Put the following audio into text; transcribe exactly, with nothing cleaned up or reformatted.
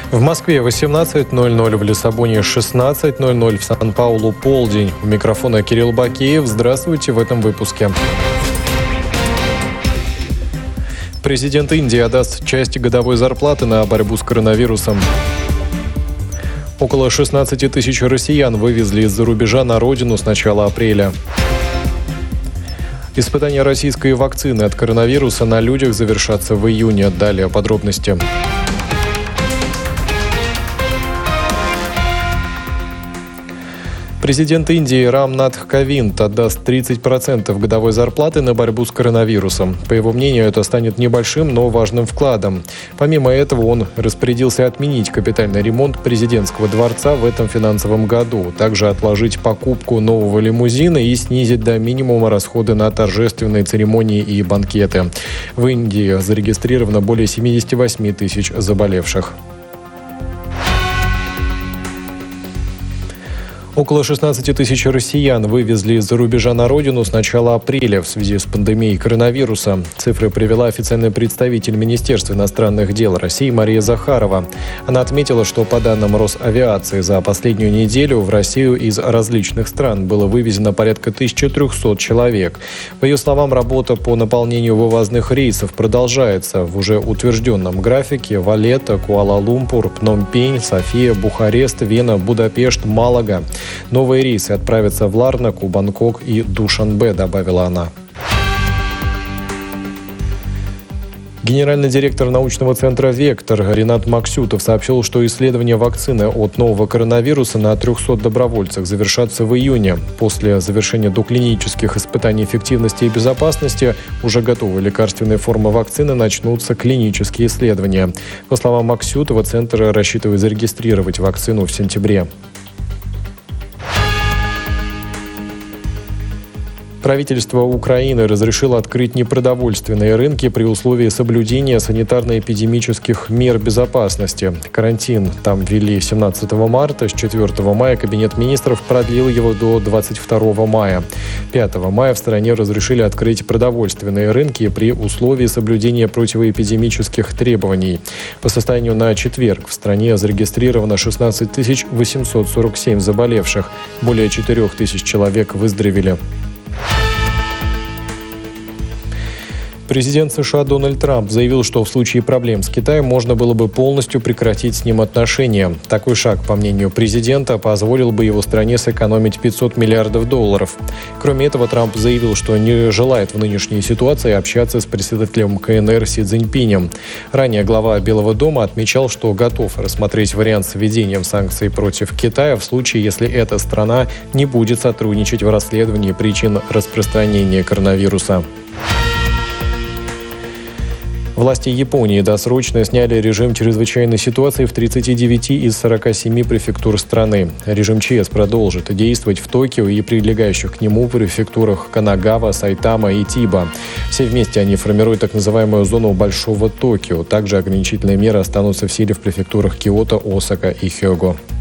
В Москве восемнадцать ноль ноль, в Лиссабоне шестнадцать ноль ноль, в Сан-Паулу полдень. У микрофона Кирилл Бакеев. Здравствуйте в этом выпуске. Президент Индии отдаст часть годовой зарплаты на борьбу с коронавирусом. Около шестнадцати тысяч россиян вывезли из-за рубежа на родину с начала апреля. Испытания российской вакцины от коронавируса на людях завершатся в июне. Далее подробности. Президент Индии Рам Натх Ковинд отдаст тридцать процентов годовой зарплаты на борьбу с коронавирусом. По его мнению, это станет небольшим, но важным вкладом. Помимо этого, он распорядился отменить капитальный ремонт президентского дворца в этом финансовом году, также отложить покупку нового лимузина и снизить до минимума расходы на торжественные церемонии и банкеты. В Индии зарегистрировано более семьдесят восемь тысяч заболевших. Около шестнадцати тысяч россиян вывезли из-за рубежа на родину с начала апреля в связи с пандемией коронавируса. Цифры привела официальный представитель Министерства иностранных дел России Мария Захарова. Она отметила, что по данным Росавиации за последнюю неделю в Россию из различных стран было вывезено порядка тысяча триста человек. По ее словам, работа по наполнению вывозных рейсов продолжается в уже утвержденном графике: Валетта, Куала-Лумпур, Пномпень, София, Бухарест, Вена, Будапешт, Малага. Новые рейсы отправятся в Ларнаку, Бангкок и Душанбе, добавила она. Генеральный директор научного центра «Вектор» Ринат Максютов сообщил, что исследования вакцины от нового коронавируса на трехсот добровольцах завершатся в июне. После завершения доклинических испытаний эффективности и безопасности уже готовые лекарственные формы вакцины начнутся клинические исследования. По словам Максютова, центр рассчитывает зарегистрировать вакцину в сентябре. Правительство Украины разрешило открыть непродовольственные рынки при условии соблюдения санитарно-эпидемических мер безопасности. Карантин там ввели семнадцатого марта, с четвёртого мая Кабинет министров продлил его до двадцать второго мая. пятого мая в стране разрешили открыть продовольственные рынки при условии соблюдения противоэпидемических требований. По состоянию на четверг в стране зарегистрировано шестнадцать тысяч восемьсот сорок семь заболевших. Более четырёх тысяч человек выздоровели. Президент США Дональд Трамп заявил, что в случае проблем с Китаем можно было бы полностью прекратить с ним отношения. Такой шаг, по мнению президента, позволил бы его стране сэкономить пятьсот миллиардов долларов. Кроме этого, Трамп заявил, что не желает в нынешней ситуации общаться с председателем КНР Си Цзиньпинем. Ранее глава Белого дома отмечал, что готов рассмотреть вариант с введением санкций против Китая в случае, если эта страна не будет сотрудничать в расследовании причин распространения коронавируса. Власти Японии досрочно сняли режим чрезвычайной ситуации в тридцати девяти из сорока семи префектур страны. Режим ЧС продолжит действовать в Токио и прилегающих к нему префектурах Канагава, Сайтама и Тиба. Все вместе они формируют так называемую зону Большого Токио. Также ограничительные меры останутся в силе в префектурах Киото, Осака и Хёго.